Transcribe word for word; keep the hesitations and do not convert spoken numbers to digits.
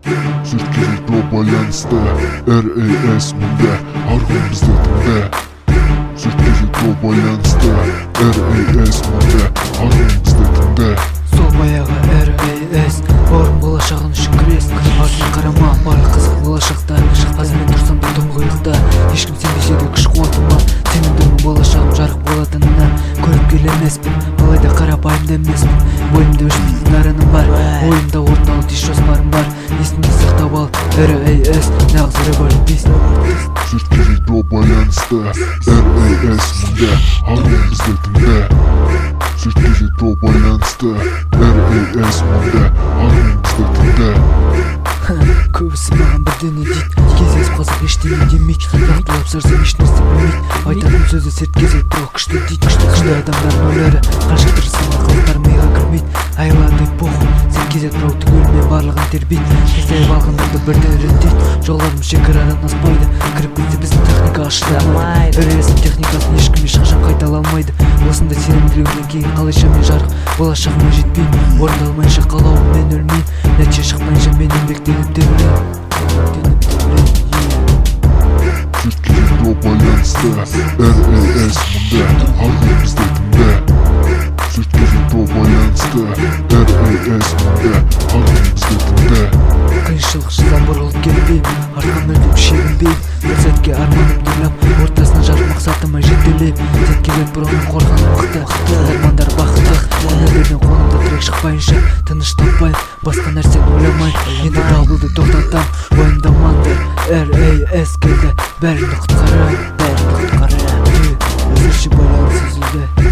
Сүрткеге про байланысты эр эй эс мында арғын бізді тыңда. Сүрткеге про байланысты эр эй эс мында арғын бізді тыңда. Сол баяғы эр эй эс орын болашағын үшін күрес. Артына қарама, барлық қызық болашақта. Азымен тұрсам да тұңғиықта, ешкім сенбесе де күш қуатыма. Сенің думың болашағым жарық болатынына көріп келе емеспін, алайда қарапайым да емеспін. Бойымда өшпейтін дарыным бар, ойымда орындалу тиіс жоспарым бар. Есіңде сақтап ал, эр эй эс нағыз рэп-артист. Сүрткеге про байланысты эр эй эс мында арғын бізді тыңда. Сүрткеге про байланысты эр эй эс мында арғын бізді тыңда. Көбісі маған бірдене дейді, кездесіп қалсақ ештеңе демейді. Нақтылап сарсам ешнәрсе білмейді, айтатын сөзі серт кезек про күшті дейді. Күшті адамдардың ойлары қанша тырыссам да қалықтар миға кірмейді. Айладай похуй, сен кезек про түгелмен барлығын тербейді. Кездеріп алғандарды бірден реттейді, жолдарым шекарадан аспайды. Кіріп кетсе біздің техника ашыламайды. эр эй эстің техникасын ешкім ешқашан қайтала алмайды. осындай сенімділігінен кейін қалайша мен жарық болашағыма жетпейін. Орындалмайынша қалауыммен өлмейін, нәтиже шықпайынша мен еңбектеніп те білейін. Сүрткеге про байланысты эр эй эс мында арғын бізді тыңда. Сүрткеге про байланысты эр эй эс мында арғын бізді тыңда. Қиыншылық шыдам бұрылып келбеймін, артқа мүлдем шегінбеймін. Бір сәтке арманымды ойлап, ортасына жарық мақсатыма жетелеймін. Сен келіп бұрынын қорғаны мықты, армандар бақытты. Өнерлерден қолымда тірек шықпайынша тыныш таппайын, басқа нәрсені ойламайын. Енді дабылды тоқтатам, уайымдамаңдар, эр эй эс келді, бәріңді құтқарам, бәріңді құтқарам. Өзірше байланыс үзілді.